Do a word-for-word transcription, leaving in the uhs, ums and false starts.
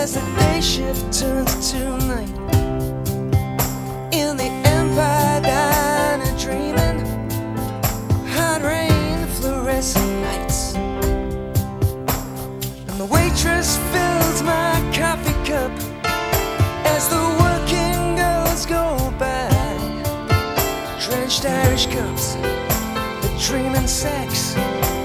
as the day shift turns to night. In the Empire Diner dreaming, hard rain, fluorescent lights, and the waitress fills my coffee cup as the working girls go by. Drenched Irish cups, the dreaming sex,